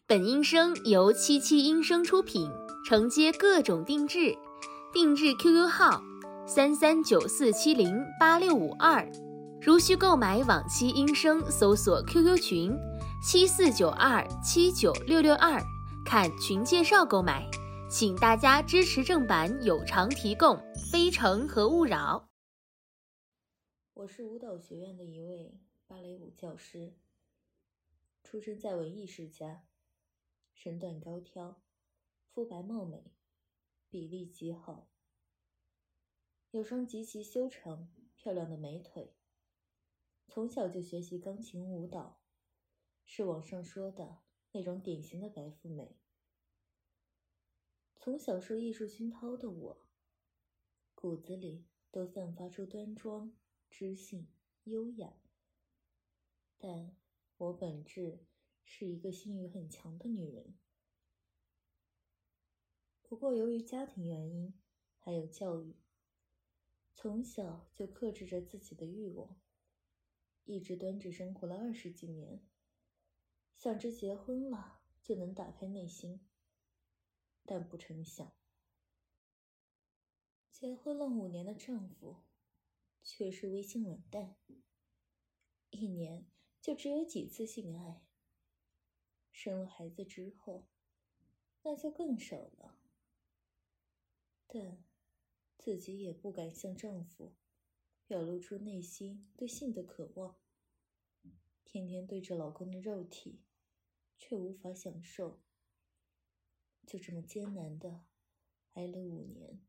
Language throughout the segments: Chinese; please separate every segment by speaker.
Speaker 1: 本音声由77音声出品，承接各种定制，定制 QQ 号3394708652，如需购买往期音声，搜索 QQ 群7492796662，看群介绍购买。请大家支持正版有偿提供，非诚和勿扰。
Speaker 2: 我是舞蹈学院的一位芭蕾舞教师，出生在文艺世家，身段高挑，肤白貌美，比例极好，有双极其修长漂亮的美腿。从小就学习钢琴舞蹈，是网上说的那种典型的白富美。从小受艺术熏陶的我，骨子里都散发出端庄、知性、优雅，但我本质是一个性欲很强的女人。不过由于家庭原因还有教育，从小就克制着自己的欲望，一直端着生活了20几年，想着结婚了就能打开内心，但不成想，结婚了5年的丈夫却是微性冷淡，1年就只有几次性爱，生了孩子之后那就更少了。但自己也不敢向丈夫表露出内心对性的渴望，天天对着老公的肉体却无法享受，就这么艰难地挨了5年。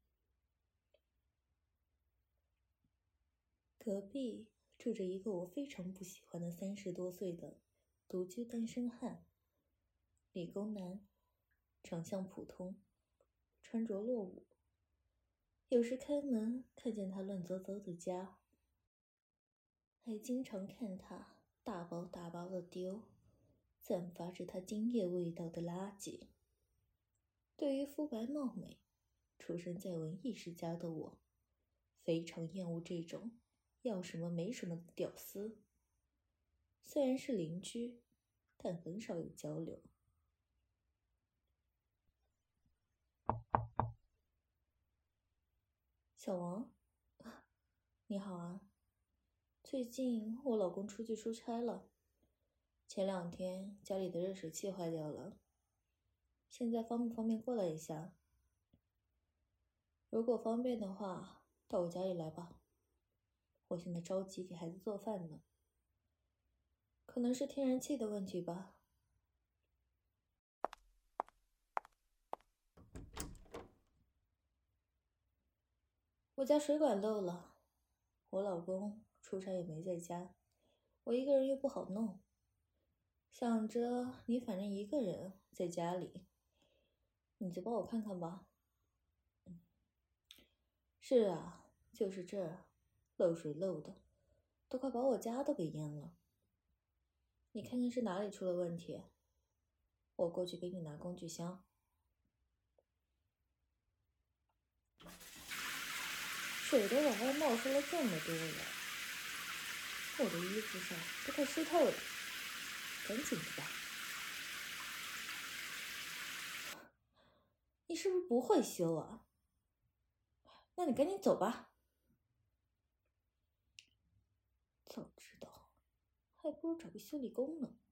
Speaker 2: 隔壁住着一个我非常不喜欢的30多岁的独居单身汉，理工男，长相普通，穿着落伍，有时开门看见他乱糟糟的家，还经常看他大包大包的丢，散发着他精液味道的垃圾。对于肤白貌美、出生在文艺世家的我，非常厌恶这种要什么没什么的屌丝。虽然是邻居，但很少有交流。小王，你好啊。最近我老公出去出差了，前2天家里的热水器坏掉了，现在方不方便过来一下？如果方便的话，到我家里来吧。我现在着急给孩子做饭呢。可能是天然气的问题吧。我家水管漏了，我老公出差也没在家，我一个人又不好弄，想着你反正一个人在家里，你就帮我看看吧。是啊，就是这儿，漏水漏的都快把我家都给淹了。你看看是哪里出了问题，我过去给你拿工具箱。水都往外冒出了这么多了，我的衣服上都快湿透了，赶紧的吧。你是不是不会修啊？那你赶紧走吧。早知道还不如找个修理工呢。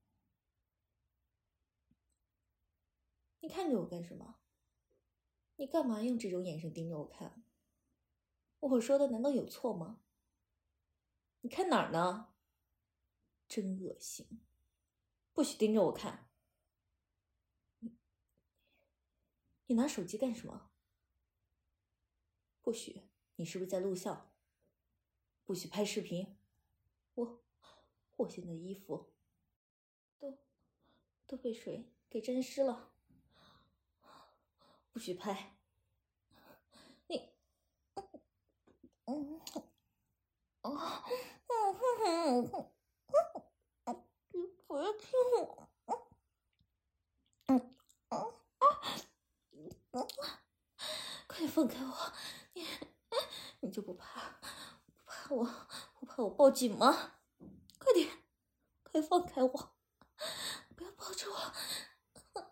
Speaker 2: 你看着我干什么？你干嘛用这种眼神盯着我看？我说的难道有错吗？你看哪儿呢？真恶心，不许盯着我看。你拿手机干什么？不许，你是不是在录像？不许拍视频。我现在衣服都被水给沾湿了，不许拍。你不要听我。快点放开我！你就不怕我报警吗？快点，快放开我！不要抱着我！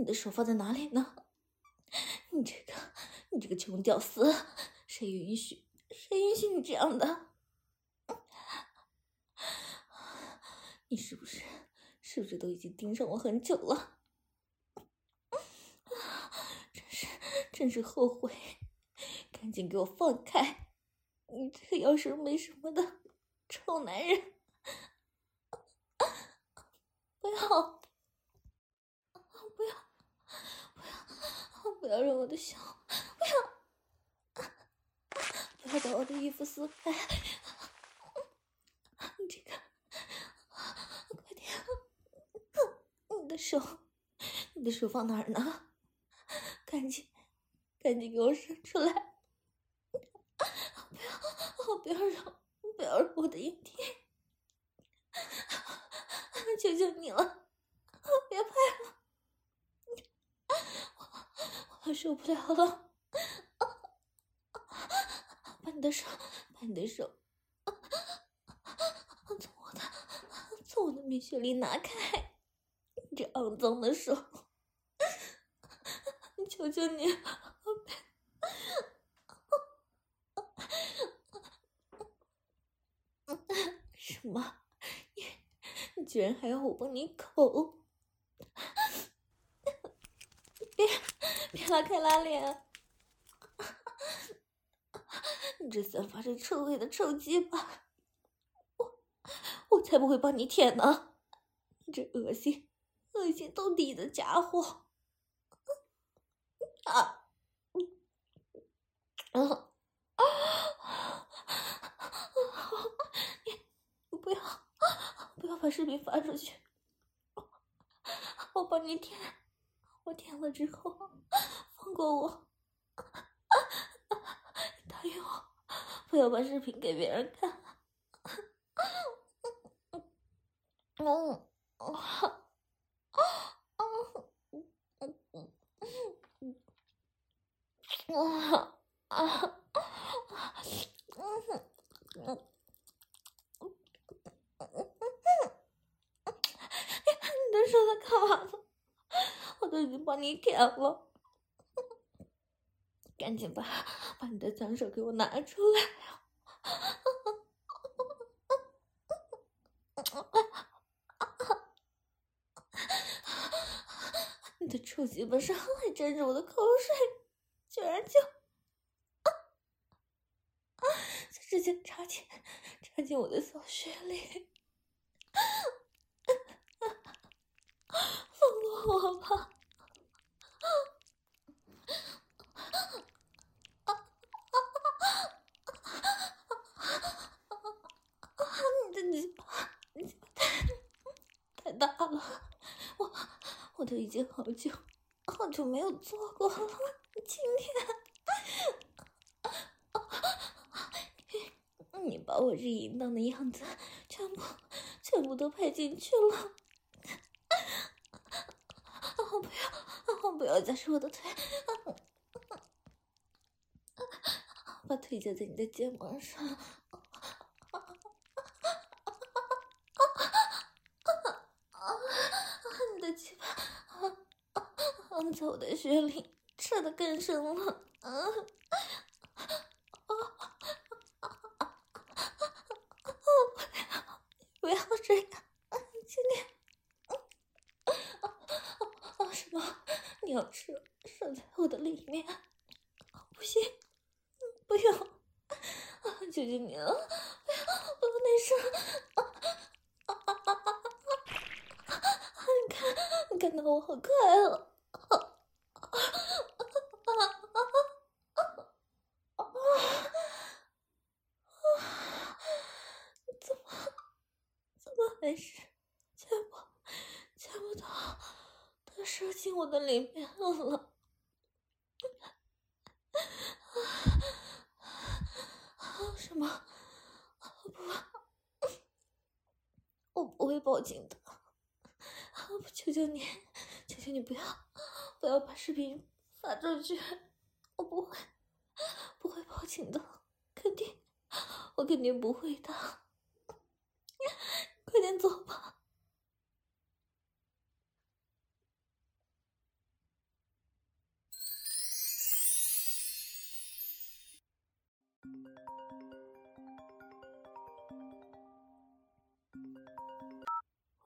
Speaker 2: 你的手放在哪里呢？你这个穷屌丝，谁允许你这样的？你是不是都已经盯上我很久了？真是后悔，赶紧给我放开！你这个要是没什么的臭男人！不要让我的手，不要把我的衣服撕开！你这个，快点！你的手放哪儿呢？赶紧给我伸出来！不要惹我的阴蒂！求求你了，别拍了！我受不了了！把你的手从我的蜜穴里拿开！你这肮脏的手！求求你了！什么？你居然还要我帮你口？别拉开拉链！你这散发着臭味的臭鸡巴，我才不会帮你舔呢！你这恶心到底的家伙！你不要把视频发出去！我帮你舔，我舔了之后放过我！你答应我，不要把视频给别人看！你的手在干嘛呢？我都已经帮你舔了，赶紧把你的脏手给我拿出来！你的臭鸡巴上还沾着我的口水，居然就直接插进我的小穴里！放过我吧！你的鸡巴太大了，我都已经好久没有做过了，今天你把我这淫荡的样子全部都拍进去了！不要夹住我的腿！把腿夹在你的肩膀上！你的鸡巴在我的穴里插得更深了！不要这样！今天什么？你要射在我的里面？不行，不要！求求你了，不要内射！你看到我好快啊！怎么还是见不到？它射进我的里面了！什么？我不会报警的！求求你不要把视频发出去！我不会报警的，我肯定不会的！快点走吧！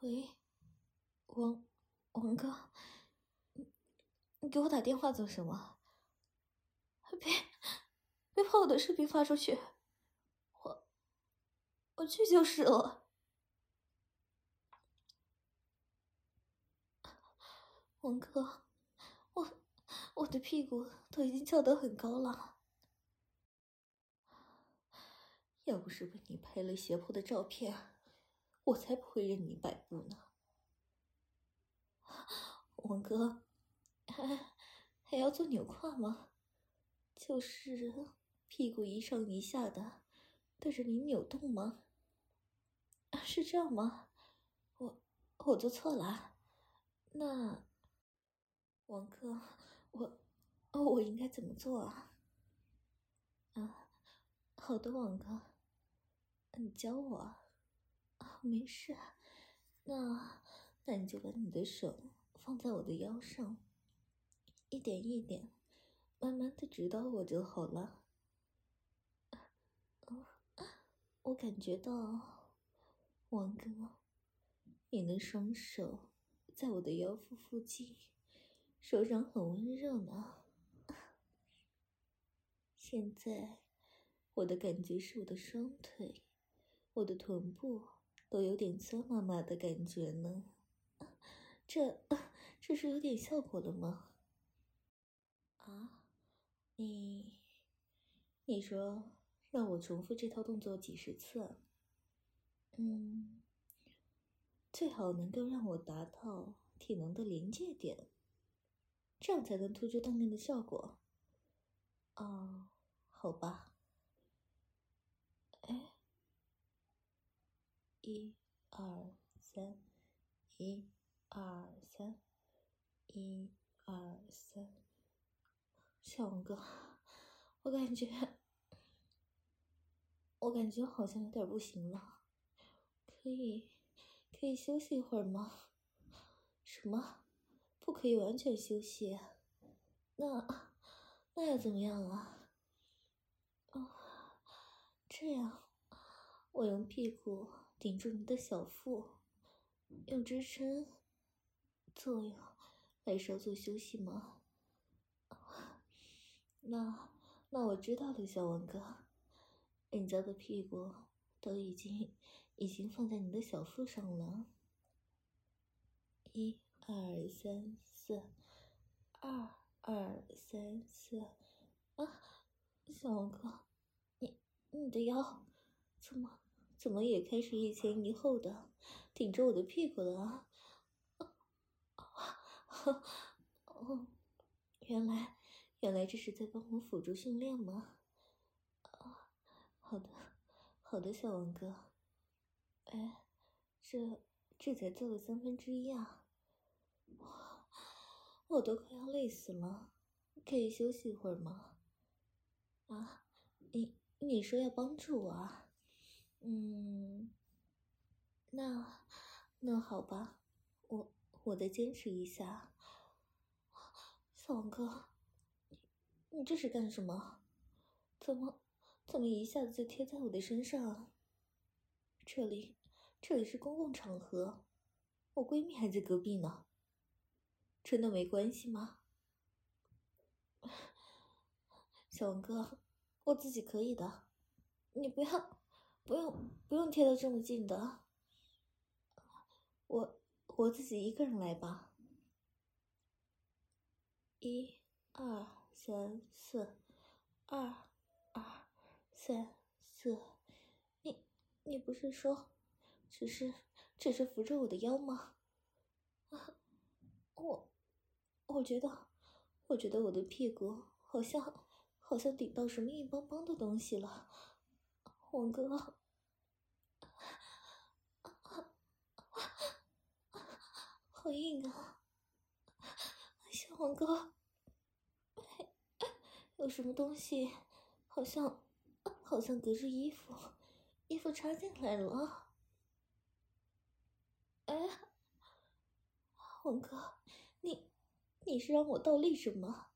Speaker 2: 喂，王哥，你给我打电话做什么？别把我的视频发出去，我去就是了。王哥，我的屁股都已经翘得很高了，要不是被你拍了胁迫的照片，我才不会任你摆布呢。王哥，还要做扭胯吗？就是屁股一上一下的对着你扭动吗？是这样吗？我做错了。那王哥，我应该怎么做啊？好的，王哥，你教我啊。没事，那你就把你的手放在我的腰上，一点一点，慢慢的指导我就好了。我感觉到，王哥，你的双手在我的腰腹附近，手掌很温热呢。现在，我的感觉是我的双腿，我的臀部都有点酸麻麻的感觉呢。这是有点效果了吗？啊，你说让我重复这套动作几10次？最好能够让我达到体能的临界点，这样才能突出锻炼的效果。哦，好吧。哎，1、2、3，1、2、3，1、2、3。小王哥，我感觉好像有点不行了，可以休息一会儿吗？什么？不可以完全休息？那要怎么样啊？这样，我用屁股顶住你的小腹，用支撑作用来稍作休息吗？那我知道了，小王哥，人家的屁股都已经放在你的小腹上了。1、2、3、4，2、2、3、4。啊，小王哥，你的腰怎么也开始一前一后的顶着我的屁股了啊？哦，原来这是在帮我辅助训练吗？好的，小王哥。哎，这才做了1/3啊！我都快要累死了，可以休息一会儿吗？啊，你说要帮助我啊？那好吧，我再坚持一下。小王哥，你这是干什么？怎么一下子就贴在我的身上啊？这里是公共场合，我闺蜜还在隔壁呢。真的没关系吗？小王哥，我自己可以的，你不用贴得这么近的。我自己一个人来吧。1、2、3、4，2、2、3、4。你不是说只是扶着我的腰吗？我觉得我的屁股好像顶到什么硬邦邦的东西了，王哥。好硬啊！小王哥，有什么东西好像隔着衣服插进来了。哎，王哥，你是让我倒立什么？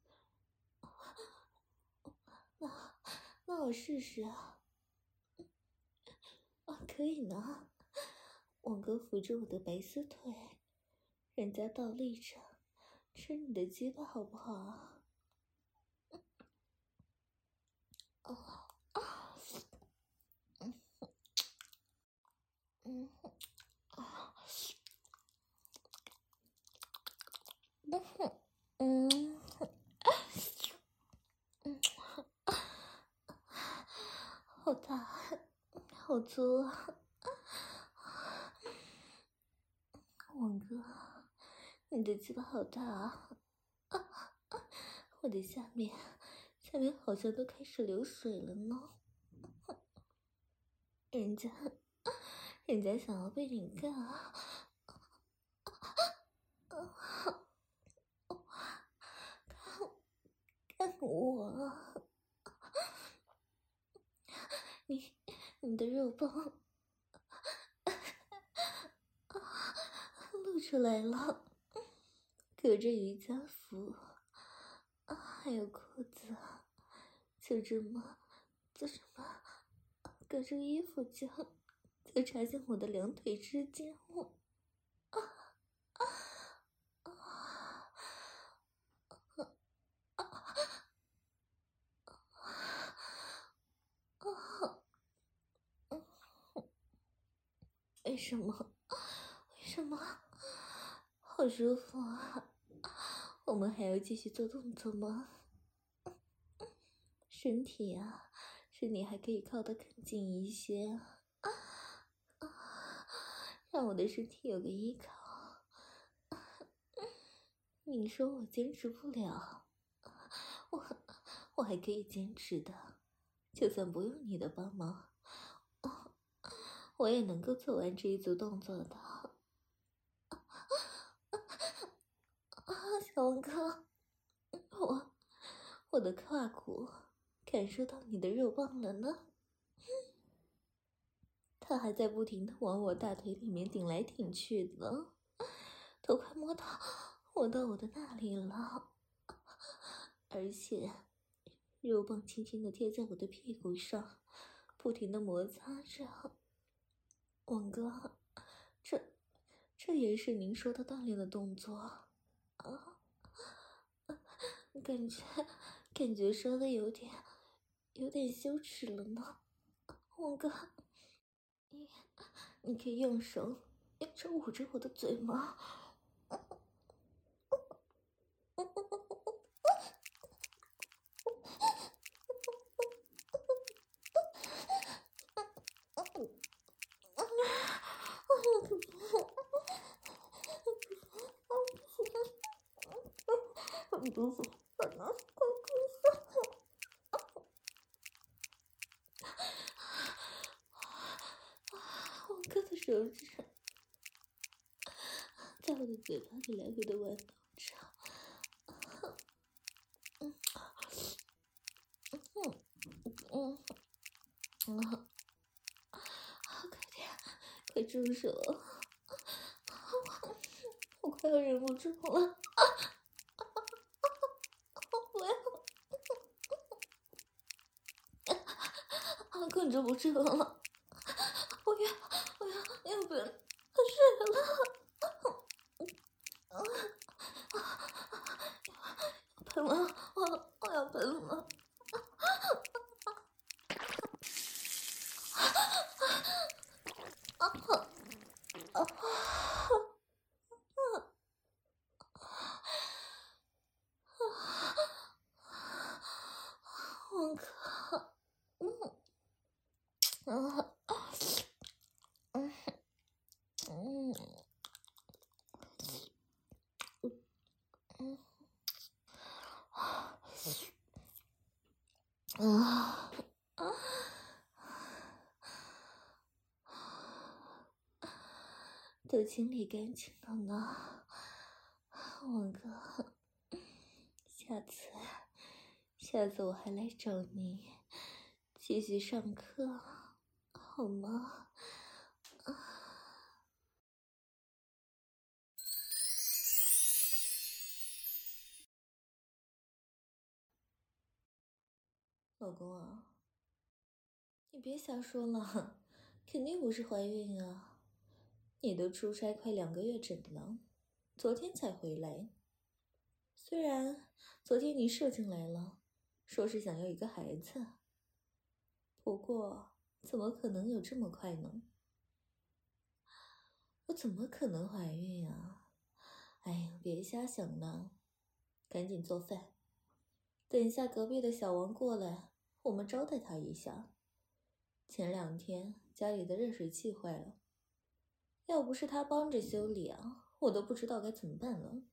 Speaker 2: 那我试试啊。可以呢。王哥扶着我的白丝腿，人家倒立着吃你的鸡巴好不好啊？好大，好粗啊！王哥，你的鸡巴好大啊！我的下面好像都开始流水了呢。人家想要被你干啊！干我啊！你的肉棒露出来了，隔着瑜伽服还有裤子，就这么隔着衣服就插进我的两腿之间。为什么？好舒服啊！我们还要继续做动作吗？身体还可以靠得更近一些，让我的身体有个依靠。你说我坚持不了，我还可以坚持的，就算不用你的帮忙，我也能够做完这一组动作的。小王哥，我的胯骨感受到你的肉棒了呢，他还在不停地往我大腿里面顶来顶去的，都快摸到我的那里了，而且肉棒轻轻地贴在我的屁股上，不停地摩擦着。王哥，这也是您说的锻炼的动作啊？感觉说的有点羞耻了呢。王哥，你可以用手捂着我的嘴吗？很舒服，王哥的手指在我的嘴巴里来回的玩弄着，快点，快住手！我快要忍不住了，我要控制不住了，我要喷水了，喷了，我要喷了。王哥，都清理干净了呢，王哥，下次我还来找你继续上课，好吗？老公啊，你别瞎说了，肯定不是怀孕啊！ 你都出差快2个月整了，昨天才回来。虽然昨天你射进来了，说是想要一个孩子，不过怎么可能有这么快呢？我怎么可能怀孕啊？哎呀，别瞎想了，赶紧做饭。等一下隔壁的小王过来，我们招待他一下。前2天家里的热水器坏了，要不是他帮着修理啊，我都不知道该怎么办了。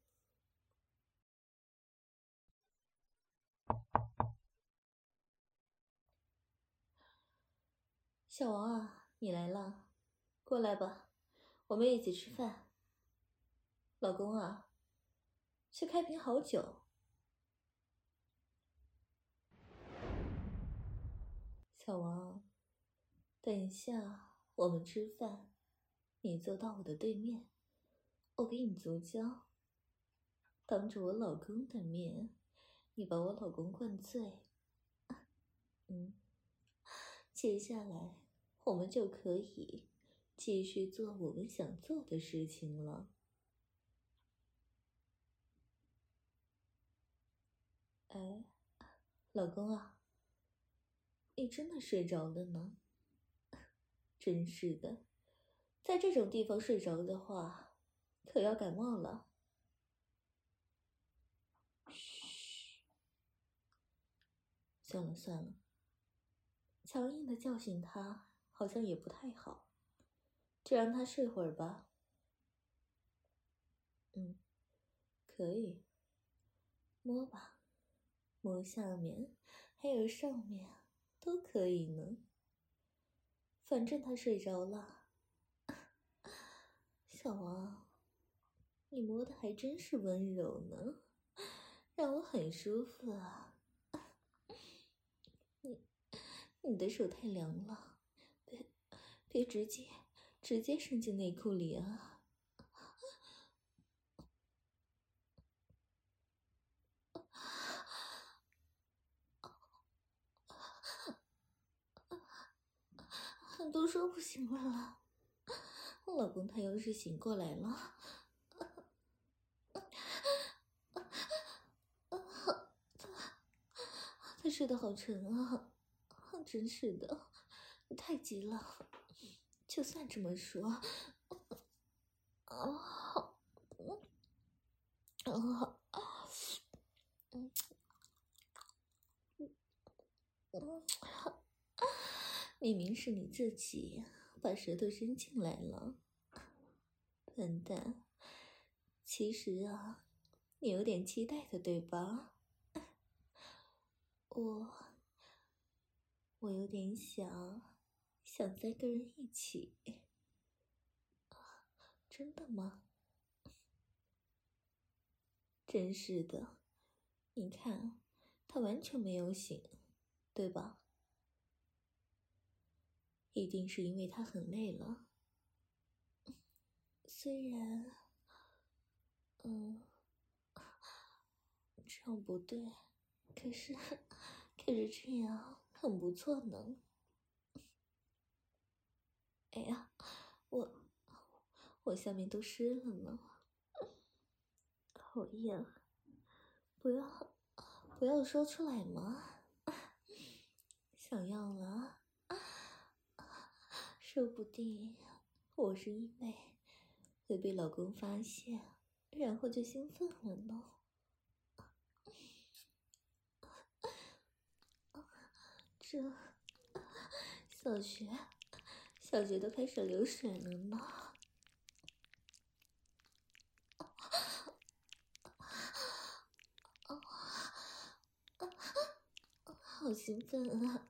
Speaker 2: 小王啊，你来了，过来吧，我们一起吃饭。老公啊，去开瓶好酒。小王，等一下我们吃饭，你坐到我的对面，我给你足胶，当着我老公的面，你把我老公灌醉。接下来我们就可以继续做我们想做的事情了。哎，老公啊，你真的睡着了呢？真是的，在这种地方睡着的话，可要感冒了。嘘，算了算了，强硬的叫醒他好像也不太好，就让他睡会儿吧。可以，摸吧，摸下面还有上面都可以呢。反正他睡着了。小王，你摸的还真是温柔呢，让我很舒服啊。你的手太凉了，别直接伸进内裤里啊。都说不行了，老公他要是醒过来了，他睡得好沉啊，真是的，太急了。就算这么说，明明是你自己把舌头伸进来了，笨蛋。其实啊，你有点期待的，对吧？我有点想3个人一起。真的吗？真是的，你看，他完全没有醒，对吧？一定是因为他很累了。虽然，这样不对，可是这样很不错呢。哎呀，我下面都湿了呢，讨厌！不要说出来嘛。想要了，说不定我是因为会被老公发现，然后就兴奋了呢。这小学都开始流水了呢。好兴奋啊！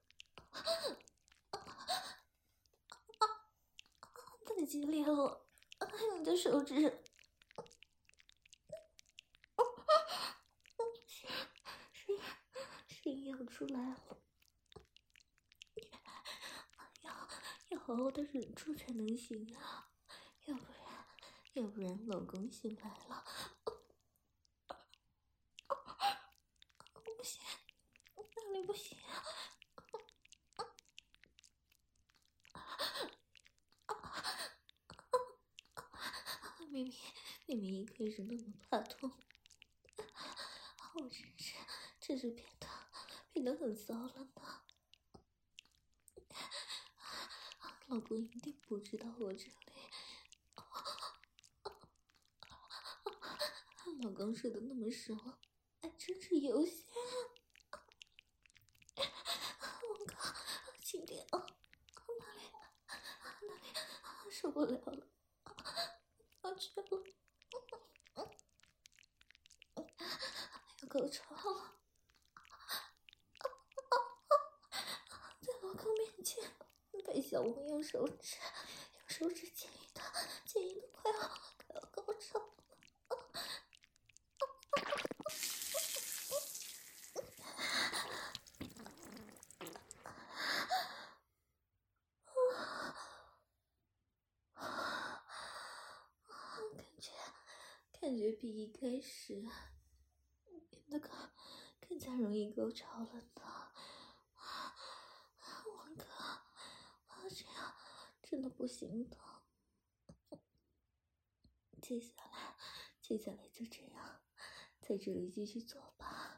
Speaker 2: 太激烈了，你的手指，声音要出来了，要好好的忍住才能行啊，要不然老公醒来了，不行，哪里不行啊？ 明明一开始那么怕痛，我真是变得很骚了呢。老公一定不知道我这里。老公睡得那么熟，还真是悠闲。我靠，轻点啊！哪里受不了了，要去了，要高潮了。在老公面前被小王用手指牵引的快要高潮了。感觉比一开始变得更加容易高潮了呢。王哥，这样真的不行的。接下来就这样，在这里继续做吧。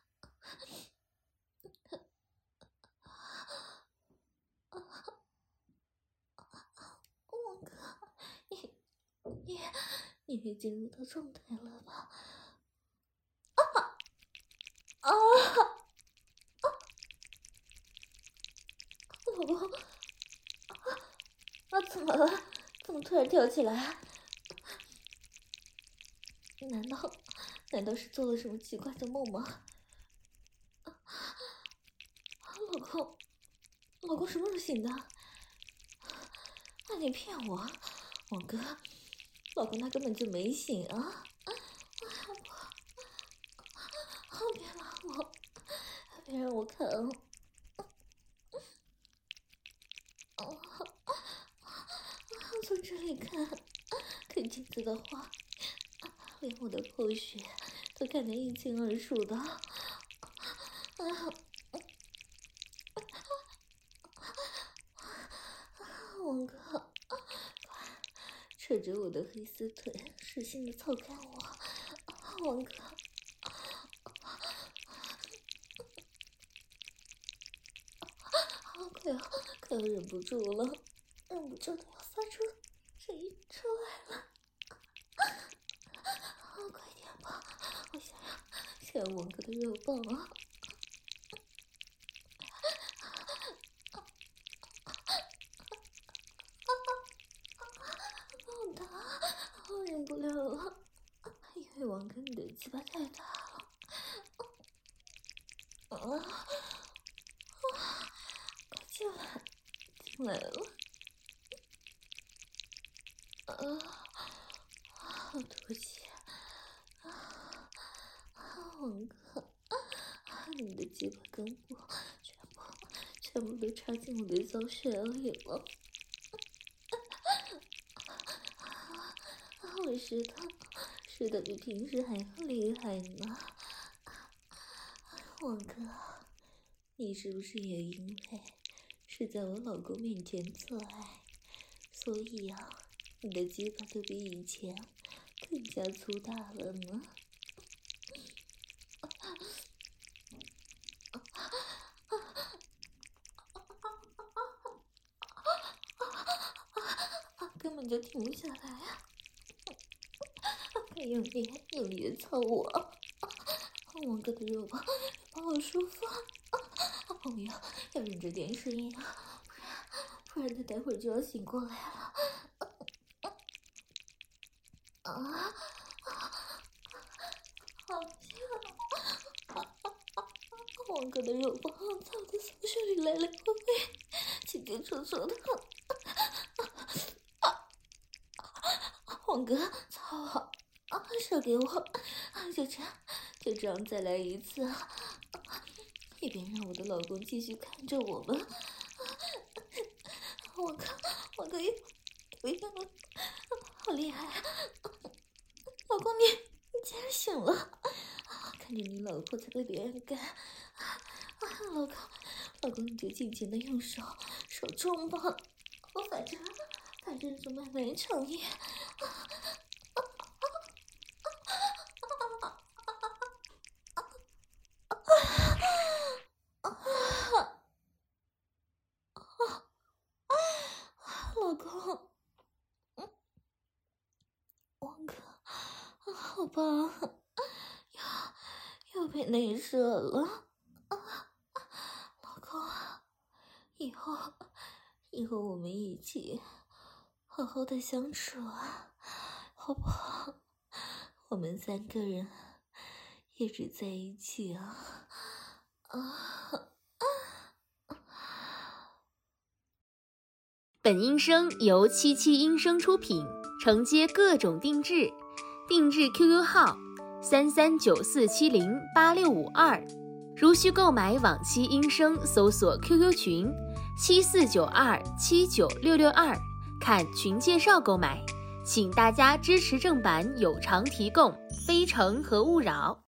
Speaker 2: 王哥，你也进入到状态了吧？老公，怎么了？怎么突然跳起来？难道是做了什么奇怪的梦吗？老公什么时候醒的？你骗我，王哥，老公他根本就没醒啊！别拉我，别让我看哦。从这里看镜子的话，连我的口血都看得一清二楚的。王哥，快扯着我的黑丝腿，使劲的操干我，王哥。快要忍不住了，忍不住的要发出声音出来了。快点吧，我想要王哥的肉棒啊！好大，我忍不了了，因为王哥你的鸡巴太大了。快进来了。好多气王哥，你的鸡巴根部全部都插进我的小穴里了。我湿的比平时还要厉害呢。王哥，你是不是也因为是在我老公面前做爱，所以啊，你的鸡巴都比以前更加粗大了呢？根本就停不下来啊！快用力的操我！王哥的肉棒好舒服，我要忍着点声音啊，不然他待会儿就要醒过来了。好香！王哥的肉棒在我的小穴里来来回回，进进出出的。王哥，操我！射给我！就这样再来一次，也别让我的老公继续看着我们。我可以，好厉害！老公你竟然醒了！看着你老婆在被别人干，老公你就尽情的用手冲吧，我反正是慢慢尝一。 宝宝，又被内射了。老公，以后我们一起好好的相处啊，好不好？我们3个人一直在一起啊。
Speaker 1: 本音声由77音声出品，承接各种定制，定制 QQ 号3394708652。如需购买往期音声，搜索 QQ 群7492796662，看群介绍购买。请大家支持正版有偿提供，非诚和勿扰。